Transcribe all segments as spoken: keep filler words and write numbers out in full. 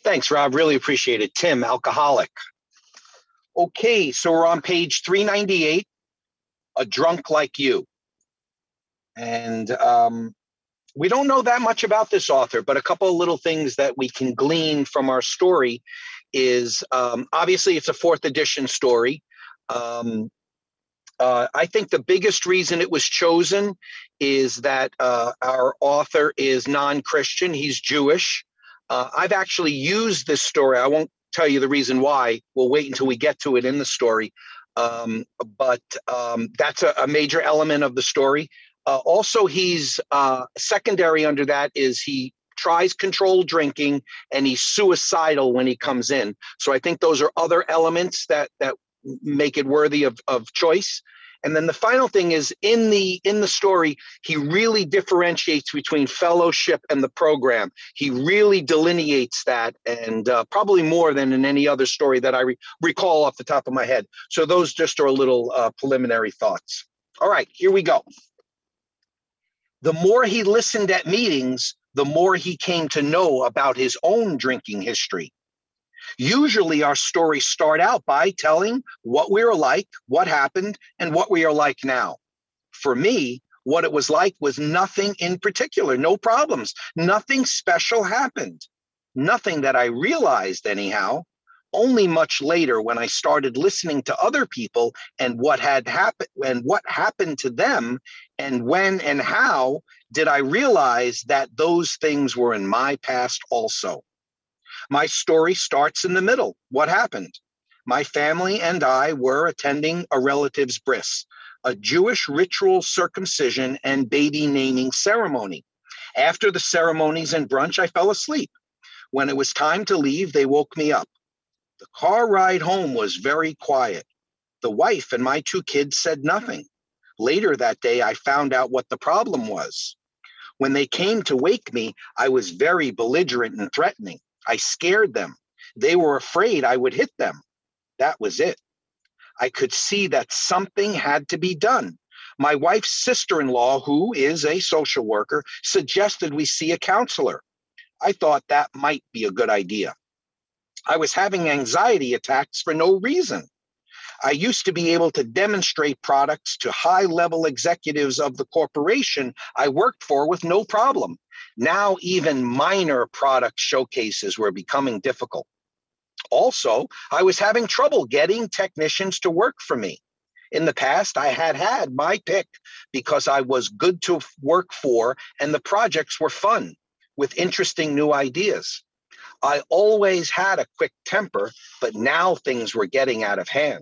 Thanks, Rob. Really appreciate it. Tim, alcoholic. Okay, so we're on page three ninety-eight, A Drunk Like You. And um, we don't know that much about this author, but a couple of little things that we can glean from our story is um, obviously it's a fourth edition story. Um, uh, I think the biggest reason it was chosen is that uh, our author is non-Christian. He's Jewish. Uh, I've actually used this story. I won't tell you the reason why. We'll wait until we get to it in the story. Um, but um, that's a, a major element of the story. Uh, also, he's uh, secondary under that is he tries controlled drinking and he's suicidal when he comes in. So I think those are other elements that that make it worthy of, of choice. And then the final thing is in the in the story, he really differentiates between fellowship and the program. He really delineates that, and uh, probably more than in any other story that I re- recall off the top of my head. So those just are a little uh, preliminary thoughts. All right, here we go. The more he listened at meetings, the more he came to know about his own drinking history. Usually our stories start out by telling what we were like, what happened, and what we are like now. For me, what it was like was nothing in particular, no problems, nothing special happened. Nothing that I realized anyhow, only much later when I started listening to other people and what had happened and what happened to them and when and how did I realize that those things were in my past also. My story starts in the middle. What happened? My family and I were attending a relative's bris, a Jewish ritual circumcision and baby naming ceremony. After the ceremonies and brunch, I fell asleep. When it was time to leave, they woke me up. The car ride home was very quiet. The wife and my two kids said nothing. Later that day, I found out what the problem was. When they came to wake me, I was very belligerent and threatening. I scared them. They were afraid I would hit them. That was it. I could see that something had to be done. My wife's sister-in-law, who is a social worker, suggested we see a counselor. I thought that might be a good idea. I was having anxiety attacks for no reason. I used to be able to demonstrate products to high-level executives of the corporation I worked for with no problem. Now, even minor product showcases were becoming difficult. Also, I was having trouble getting technicians to work for me. In the past, I had had my pick because I was good to work for and the projects were fun with interesting new ideas. I always had a quick temper, but now things were getting out of hand.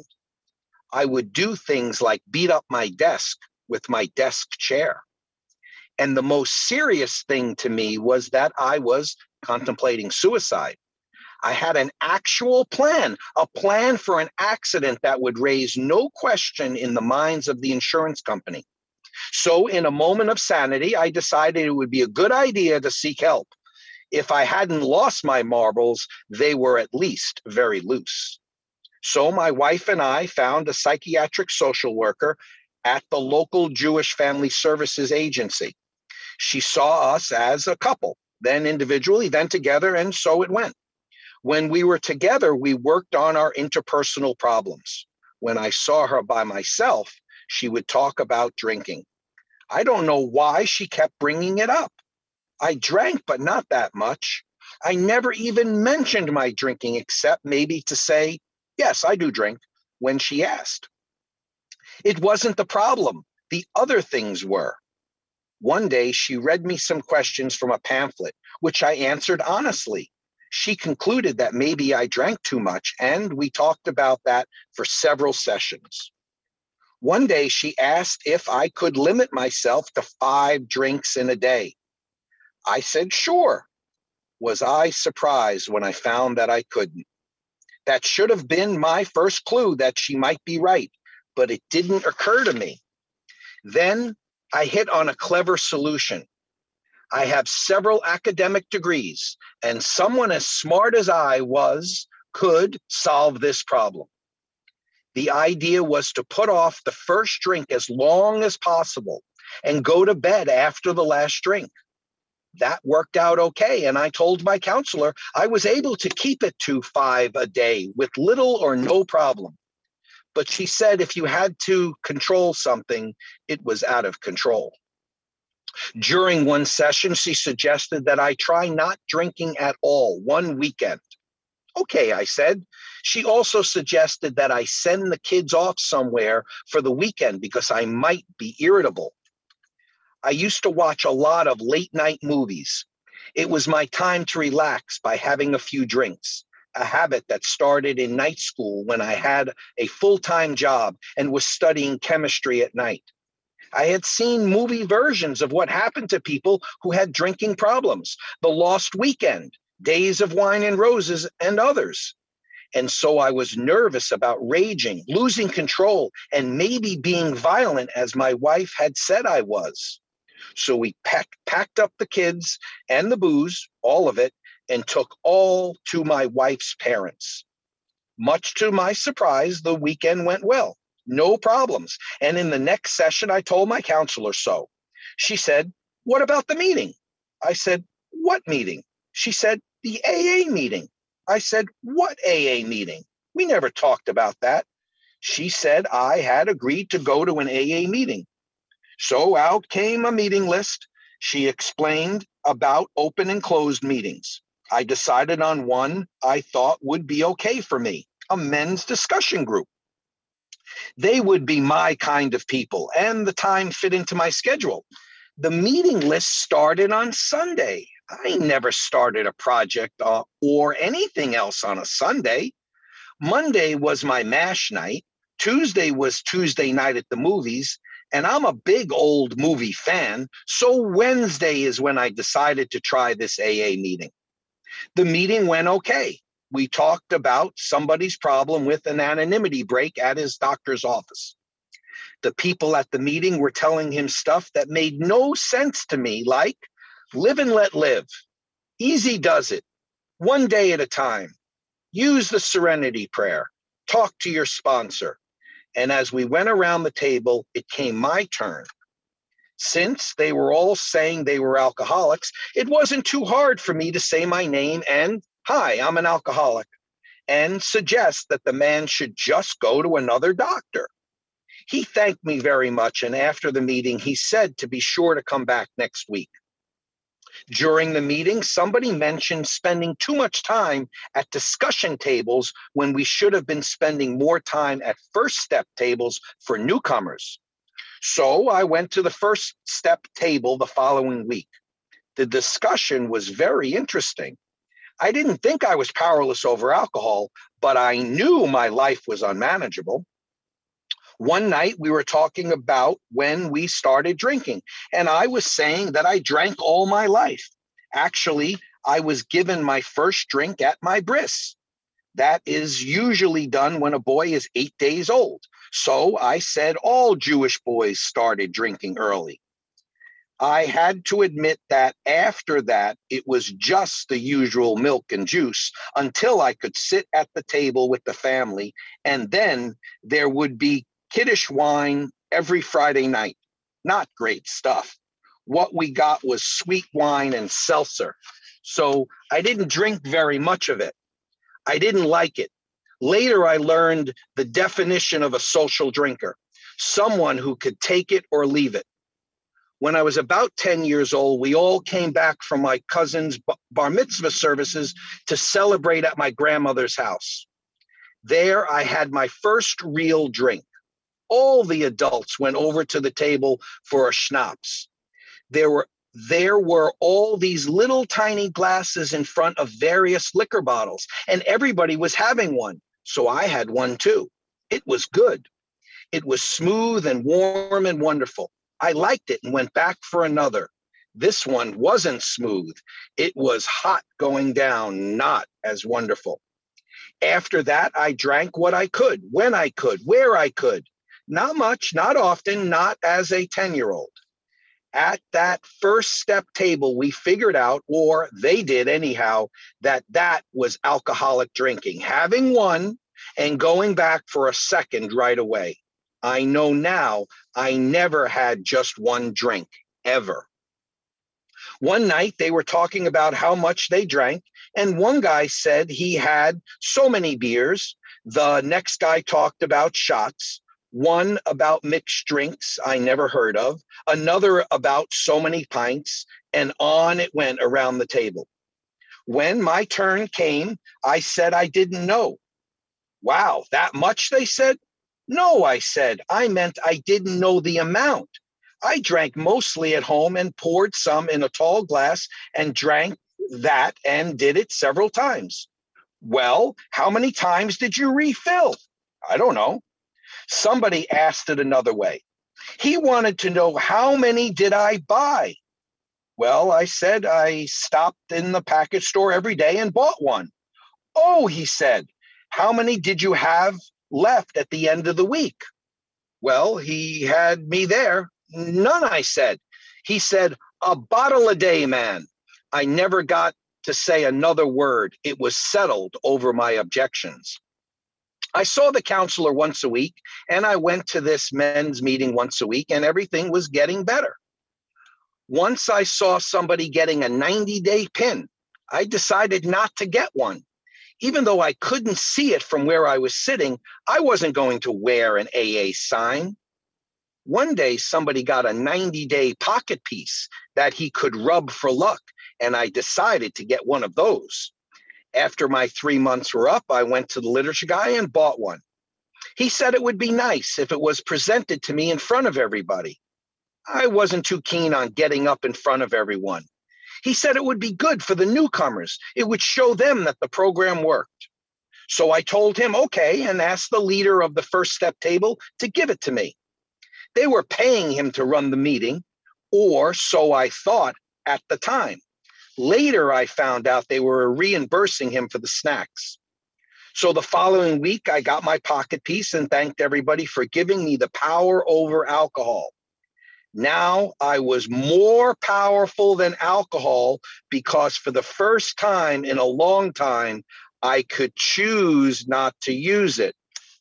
I would do things like beat up my desk with my desk chair. And the most serious thing to me was that I was contemplating suicide. I had an actual plan, a plan for an accident that would raise no question in the minds of the insurance company. So in a moment of sanity, I decided it would be a good idea to seek help. If I hadn't lost my marbles, they were at least very loose. So my wife and I found a psychiatric social worker at the local Jewish Family Services Agency. She saw us as a couple, then individually, then together, and so it went. When we were together, we worked on our interpersonal problems. When I saw her by myself, she would talk about drinking. I don't know why she kept bringing it up. I drank, but not that much. I never even mentioned my drinking except maybe to say, yes, I do drink, when she asked. It wasn't the problem. The other things were. One day, she read me some questions from a pamphlet, which I answered honestly. She concluded that maybe I drank too much, and we talked about that for several sessions. One day, she asked if I could limit myself to five drinks in a day. I said, sure. Was I surprised when I found that I couldn't? That should have been my first clue that she might be right, but it didn't occur to me. Then I hit on a clever solution. I have several academic degrees, and someone as smart as I was could solve this problem. The idea was to put off the first drink as long as possible and go to bed after the last drink. That worked out okay. And I told my counselor I was able to keep it to five a day with little or no problem. But she said if you had to control something, it was out of control. During one session, she suggested that I try not drinking at all one weekend. Okay, I said. She also suggested that I send the kids off somewhere for the weekend because I might be irritable. I used to watch a lot of late night movies. It was my time to relax by having a few drinks, a habit that started in night school when I had a full-time job and was studying chemistry at night. I had seen movie versions of what happened to people who had drinking problems, The Lost Weekend, Days of Wine and Roses, and others. And so I was nervous about raging, losing control, and maybe being violent as my wife had said I was. So we packed, packed up the kids and the booze, all of it, and took all to my wife's parents. Much to my surprise, the weekend went well. No problems. And in the next session, I told my counselor so. She said, "What about the meeting?" I said, "What meeting?" She said, "The A A meeting." I said, "What A A meeting? We never talked about that." She said I had agreed to go to an A A meeting. So out came a meeting list. She explained about open and closed meetings. I decided on one I thought would be okay for me, a men's discussion group. They would be my kind of people, and the time fit into my schedule. The meeting list started on Sunday. I never started a project uh, or anything else on a Sunday. Monday was my MASH night. Tuesday was Tuesday night at the movies, and I'm a big old movie fan, so Wednesday is when I decided to try this A A meeting. The meeting went okay. We talked about somebody's problem with an anonymity break at his doctor's office. The people at the meeting were telling him stuff that made no sense to me, like live and let live, easy does it, one day at a time, use the serenity prayer, talk to your sponsor. And as we went around the table, it came my turn. Since they were all saying they were alcoholics, it wasn't too hard for me to say my name and, "Hi, I'm an alcoholic," and suggest that the man should just go to another doctor. He thanked me very much, and after the meeting, he said to be sure to come back next week. During the meeting, somebody mentioned spending too much time at discussion tables when we should have been spending more time at first step tables for newcomers. So I went to the first step table the following week. The discussion was very interesting. I didn't think I was powerless over alcohol, but I knew my life was unmanageable. One night we were talking about when we started drinking, and I was saying that I drank all my life. Actually, I was given my first drink at my bris. That is usually done when a boy is eight days old. So I said all Jewish boys started drinking early. I had to admit that after that, it was just the usual milk and juice until I could sit at the table with the family, and then there would be Kiddush wine every Friday night. Not great stuff. What we got was sweet wine and seltzer. So I didn't drink very much of it. I didn't like it. Later, I learned the definition of a social drinker, someone who could take it or leave it. When I was about ten years old, we all came back from my cousin's bar mitzvah services to celebrate at my grandmother's house. There, I had my first real drink. All the adults went over to the table for a schnapps. There were There were all these little tiny glasses in front of various liquor bottles, and everybody was having one. So I had one too. It was good. It was smooth and warm and wonderful. I liked it and went back for another. This one wasn't smooth. It was hot going down, not as wonderful. After that, I drank what I could, when I could, where I could. Not much, not often, not as a ten-year-old. At that first step table, we figured out, or they did anyhow, that that was alcoholic drinking, having one and going back for a second right away. I know now I never had just one drink, ever. One night they were talking about how much they drank, and one guy said he had so many beers. The next guy talked about shots, one about mixed drinks I never heard of, another about so many pints, and on it went around the table. When my turn came, I said I didn't know. Wow, that much, they said? No, I said, I meant I didn't know the amount. I drank mostly at home and poured some in a tall glass and drank that and did it several times. Well, how many times did you refill? I don't know. Somebody asked it another way. He wanted to know how many did I buy? Well, I said I stopped in the package store every day and bought one. Oh, he said, how many did you have left at the end of the week? Well, he had me there. None, I said. He said, a bottle a day, man. I never got to say another word. It was settled over my objections. I saw the counselor once a week, and I went to this men's meeting once a week, and everything was getting better. Once I saw somebody getting a ninety-day pin. I decided not to get one. Even though I couldn't see it from where I was sitting, I wasn't going to wear an A A sign. One day, somebody got a ninety-day pocket piece that he could rub for luck, and I decided to get one of those. After my three months were up, I went to the literature guy and bought one. He said it would be nice if it was presented to me in front of everybody. I wasn't too keen on getting up in front of everyone. He said it would be good for the newcomers. It would show them that the program worked. So I told him, okay, and asked the leader of the first step table to give it to me. They were paying him to run the meeting, or so I thought at the time. Later, I found out they were reimbursing him for the snacks. So the following week, I got my pocket piece and thanked everybody for giving me the power over alcohol. Now I was more powerful than alcohol because for the first time in a long time, I could choose not to use it.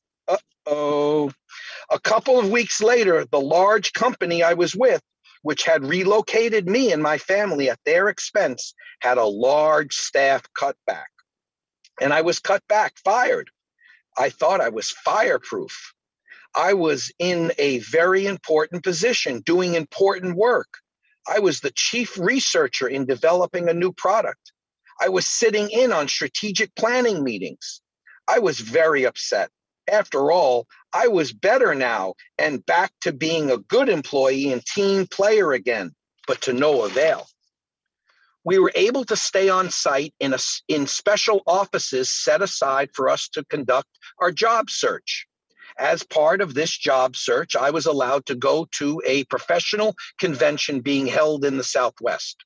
Uh-oh. A couple of weeks later, the large company I was with, which had relocated me and my family at their expense, had a large staff cutback. And I was cut back, fired. I thought I was fireproof. I was in a very important position, doing important work. I was the chief researcher in developing a new product. I was sitting in on strategic planning meetings. I was very upset. After all, I was better now and back to being a good employee and team player again, but to no avail. We were able to stay on site in, a, in special offices set aside for us to conduct our job search. As part of this job search, I was allowed to go to a professional convention being held in the Southwest.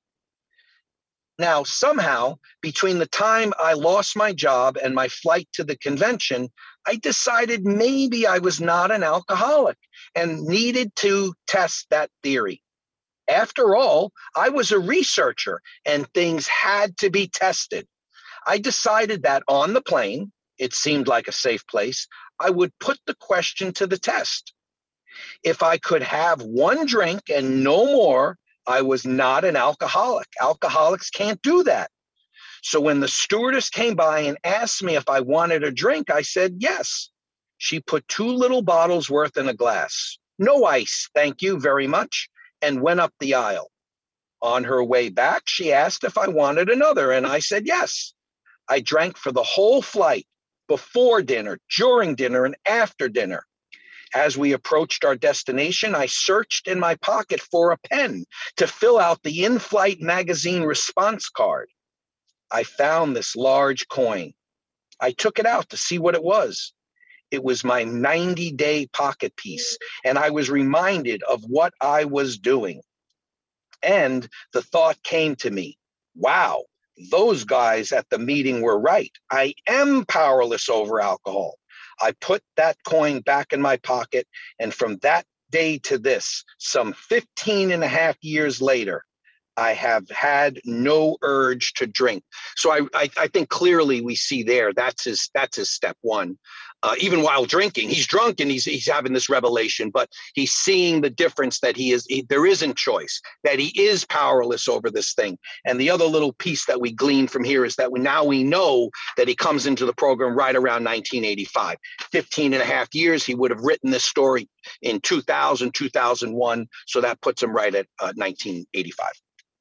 Now, somehow, between the time I lost my job and my flight to the convention, I decided maybe I was not an alcoholic and needed to test that theory. After all, I was a researcher and things had to be tested. I decided that on the plane, it seemed like a safe place, I would put the question to the test. If I could have one drink and no more, I was not an alcoholic. Alcoholics can't do that. So when the stewardess came by and asked me if I wanted a drink, I said yes. She put two little bottles worth in a glass. No ice, thank you very much, and went up the aisle. On her way back, she asked if I wanted another, and I said yes. I drank for the whole flight, before dinner, during dinner, and after dinner. As we approached our destination, I searched in my pocket for a pen to fill out the in-flight magazine response card. I found this large coin. I took it out to see what it was. It was my ninety-day pocket piece, and I was reminded of what I was doing. And the thought came to me, wow, those guys at the meeting were right. I am powerless over alcohol. I put that coin back in my pocket, and from that day to this, some fifteen and a half years later, I have had no urge to drink. So I, I, I think clearly we see there that's his that's his step one. Uh, even while drinking, he's drunk and he's he's having this revelation, but he's seeing the difference that he is he, there isn't choice, that he is powerless over this thing. And the other little piece that we glean from here is that we now we know that he comes into the program right around nineteen eighty-five. fifteen and a half years, he would have written this story in two thousand, two thousand one. So that puts him right at uh, nineteen eighty-five.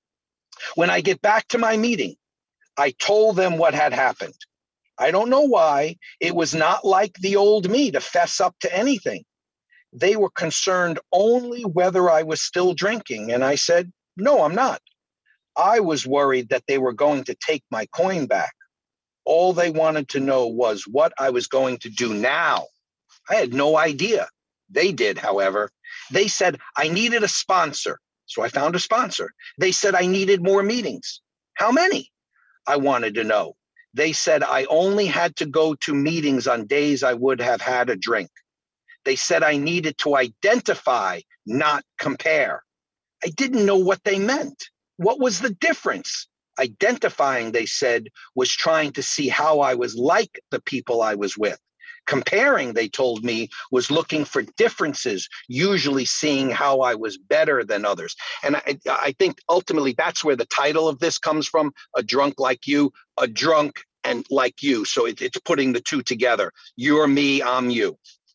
When I get back to my meeting, I told them what had happened. I don't know why. It was not like the old me to fess up to anything. They were concerned only whether I was still drinking. And I said, no, I'm not. I was worried that they were going to take my coin back. All they wanted to know was what I was going to do now. I had no idea. They did, however. They said I needed a sponsor. So I found a sponsor. They said I needed more meetings. How many? I wanted to know. They said I only had to go to meetings on days I would have had a drink. They said I needed to identify, not compare. I didn't know what they meant. What was the difference? Identifying, they said, was trying to see how I was like the people I was with. Comparing, they told me, was looking for differences, usually seeing how I was better than others. And I, I think ultimately that's where the title of this comes from, A Drunk Like You, a drunk and like you. So it, it's putting the two together. You're me, I'm you.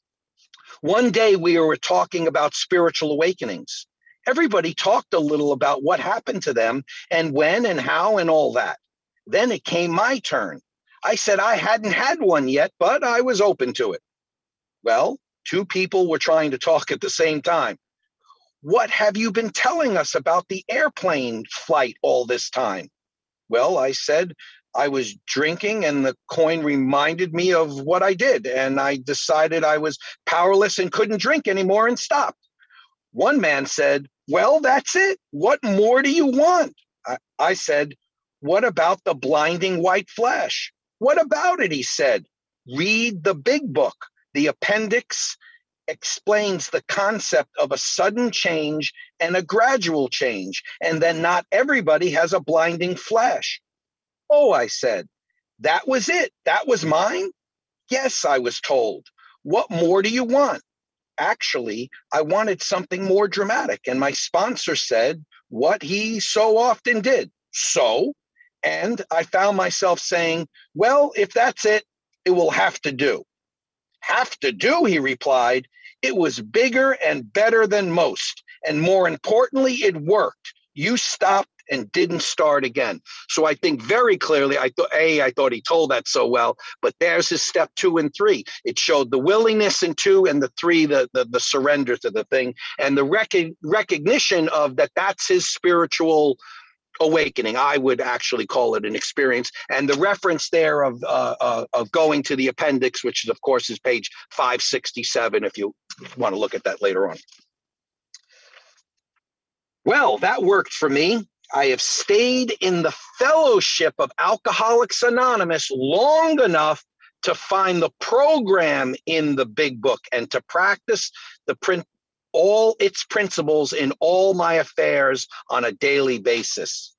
One day we were talking about spiritual awakenings. Everybody talked a little about what happened to them and when and how and all that. Then it came my turn. I said I hadn't had one yet, but I was open to it. Well, two people were trying to talk at the same time. What have you been telling us about the airplane flight all this time? Well, I said I was drinking and the coin reminded me of what I did. And I decided I was powerless and couldn't drink anymore and stopped. One man said, well, that's it. What more do you want? I, I said, what about the blinding white flash? What about it? He said, read the big book. The appendix explains the concept of a sudden change and a gradual change, and then not everybody has a blinding flash. Oh, I said, that was it. That was mine? Yes, I was told. What more do you want? Actually, I wanted something more dramatic, and my sponsor said what he so often did. So, and I found myself saying, well, if that's it, it will have to do. Have to do, he replied. It was bigger and better than most. And more importantly, it worked. You stopped and didn't start again. So I think very clearly, I thought, A, I thought he told that so well, but there's his step two and three. It showed the willingness in two, and the three, the, the, the surrender to the thing, and the rec- recognition of that that's his spiritual awakening. I would actually call it an experience. And the reference there of uh, uh, of going to the appendix, which is, of course, is page five sixty-seven, if you want to look at that later on. Well, that worked for me. I have stayed in the fellowship of Alcoholics Anonymous long enough to find the program in the big book and to practice the print all its principles in all my affairs on a daily basis,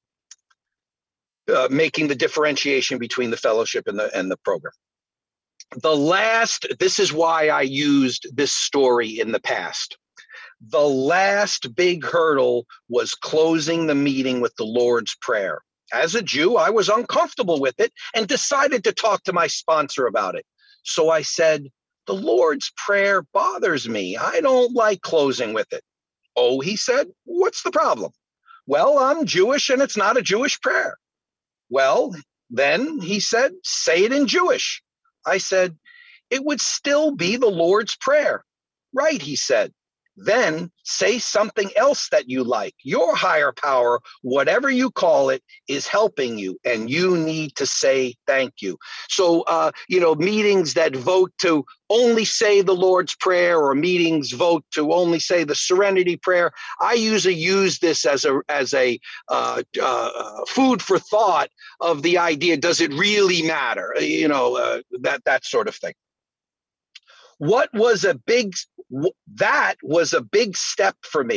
uh, making the differentiation between the fellowship and the, and the program. The last, this is why I used this story in the past. The last big hurdle was closing the meeting with the Lord's Prayer. As a Jew, I was uncomfortable with it and decided to talk to my sponsor about it. So I said, the Lord's Prayer bothers me. I don't like closing with it. Oh, he said, what's the problem? Well, I'm Jewish and it's not a Jewish prayer. Well, then he said, say it in Jewish. I said, it would still be the Lord's Prayer. Right, he said. Then say something else that you like. Your higher power, whatever you call it, is helping you, and you need to say thank you. So, uh, you know, meetings that vote to only say the Lord's Prayer, or meetings vote to only say the Serenity Prayer, I usually use this as a as a uh, uh, food for thought of the idea: does it really matter? You know, uh, that that sort of thing. What was a big, that was a big step for me.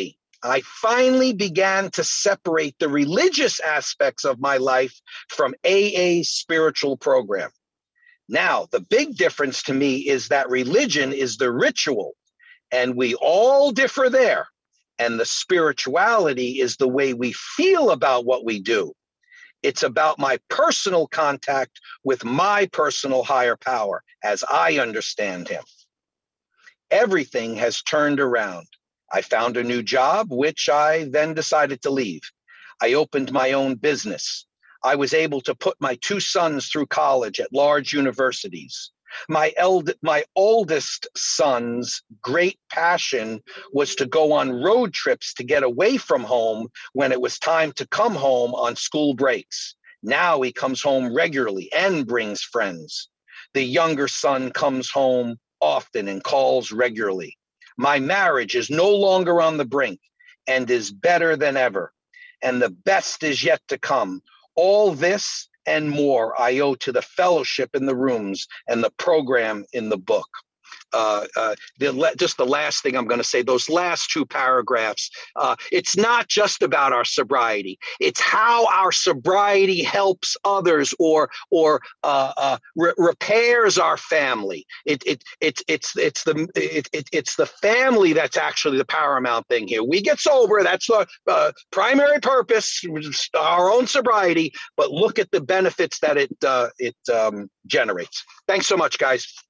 I finally began to separate the religious aspects of my life from A A's spiritual program. Now, the big difference to me is that religion is the ritual, and we all differ there. And the spirituality is the way we feel about what we do. It's about my personal contact with my personal higher power as I understand him. Everything has turned around. I found a new job, which I then decided to leave. I opened my own business. I was able to put my two sons through college at large universities. My, eld my oldest son's great passion was to go on road trips to get away from home when it was time to come home on school breaks. Now he comes home regularly and brings friends. The younger son comes home often and calls regularly. My marriage is no longer on the brink and is better than ever. And the best is yet to come. All this and more I owe to the fellowship in the rooms and the program in the book. Uh, uh, the, just the last thing I'm going to say, those last two paragraphs, uh, it's not just about our sobriety. It's how our sobriety helps others or or uh, uh, re repairs our family. It, it, it, it's, it's, the, it, it, it's the family that's actually the paramount thing here. We get sober. That's the uh, primary purpose, our own sobriety. But look at the benefits that it, uh, it um, generates. Thanks so much, guys.